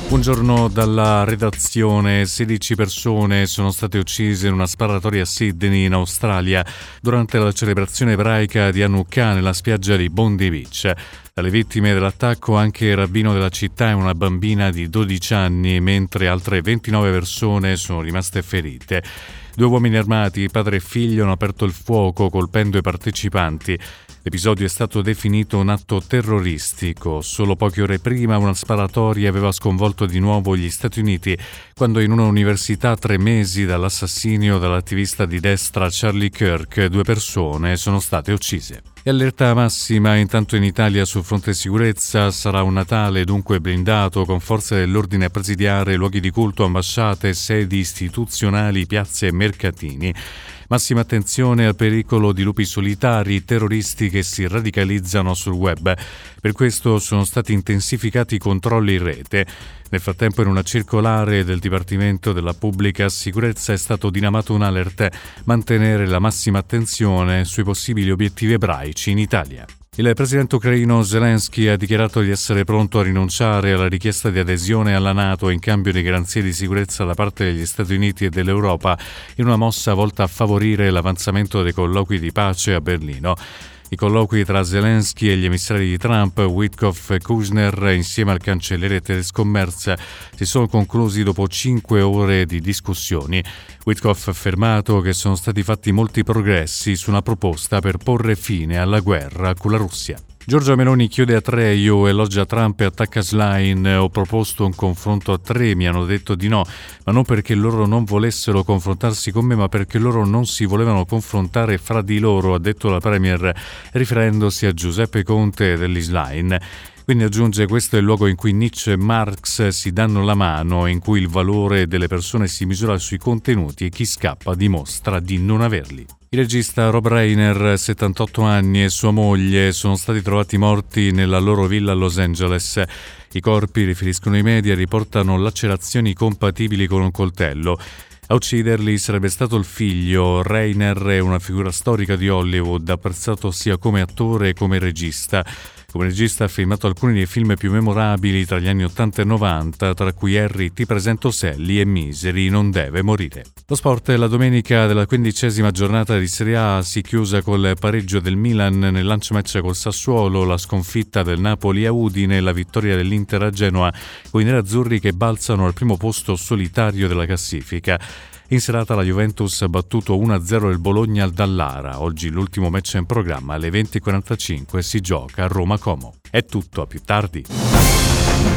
Buongiorno dalla redazione. 16 persone sono state uccise in una sparatoria a Sydney, in Australia, durante la celebrazione ebraica di Hanukkah nella spiaggia di Bondi Beach. Tra le vittime dell'attacco anche il rabbino della città e una bambina di 12 anni, mentre altre 29 persone sono rimaste ferite. 2 uomini armati, padre e figlio, hanno aperto il fuoco colpendo i partecipanti. L'episodio è stato definito un atto terroristico. Solo poche ore prima una sparatoria aveva sconvolto di nuovo gli Stati Uniti, quando in una università a 3 mesi dall'assassinio dell'attivista di destra Charlie Kirk 2 persone sono state uccise. E allerta massima intanto in Italia sul fronte sicurezza. Sarà un Natale dunque blindato, con forze dell'ordine a presidiare luoghi di culto, ambasciate, sedi istituzionali, piazze e mercatini. Massima attenzione al pericolo di lupi solitari, terroristi che si radicalizzano sul web. Per questo sono stati intensificati i controlli in rete. Nel frattempo, in una circolare del Dipartimento della Pubblica Sicurezza è stato diramato un alert: mantenere la massima attenzione sui possibili obiettivi ebraici in Italia. Il presidente ucraino Zelensky ha dichiarato di essere pronto a rinunciare alla richiesta di adesione alla NATO in cambio di garanzie di sicurezza da parte degli Stati Uniti e dell'Europa, in una mossa volta a favorire l'avanzamento dei colloqui di pace a Berlino. I colloqui tra Zelensky e gli emissari di Trump, Witkoff e Kushner, insieme al cancelliere tedesco Merz, si sono conclusi dopo 5 ore di discussioni. Witkoff ha affermato che sono stati fatti molti progressi su una proposta per porre fine alla guerra con la Russia. Giorgia Meloni chiude a Treio, elogia Trump e attacca Schlein. Ho proposto un confronto a 3, mi hanno detto di no, ma non perché loro non volessero confrontarsi con me, ma perché loro non si volevano confrontare fra di loro, ha detto la Premier, riferendosi a Giuseppe Conte degli Schlein. Quindi aggiunge: questo è il luogo in cui Nietzsche e Marx si danno la mano, in cui il valore delle persone si misura sui contenuti e chi scappa dimostra di non averli. Il regista Rob Reiner, 78 anni, e sua moglie sono stati trovati morti nella loro villa a Los Angeles. I corpi, riferiscono i media, riportano lacerazioni compatibili con un coltello. A ucciderli sarebbe stato il figlio. Reiner è una figura storica di Hollywood, apprezzato sia come attore che come regista. Come regista ha filmato alcuni dei film più memorabili tra gli anni 80 e 90, tra cui Harry, Ti presento Sally e Misery, non deve morire. Lo sport. La domenica della 15ª giornata di Serie A si chiusa col pareggio del Milan nel lancio match col Sassuolo, la sconfitta del Napoli a Udine e la vittoria dell'Inter a Genoa, con i nerazzurri che balzano al primo posto solitario della classifica. In serata la Juventus ha battuto 1-0 il Bologna al Dallara. Oggi l'ultimo match in programma alle 20:45 si gioca a Roma Como. È tutto, a più tardi.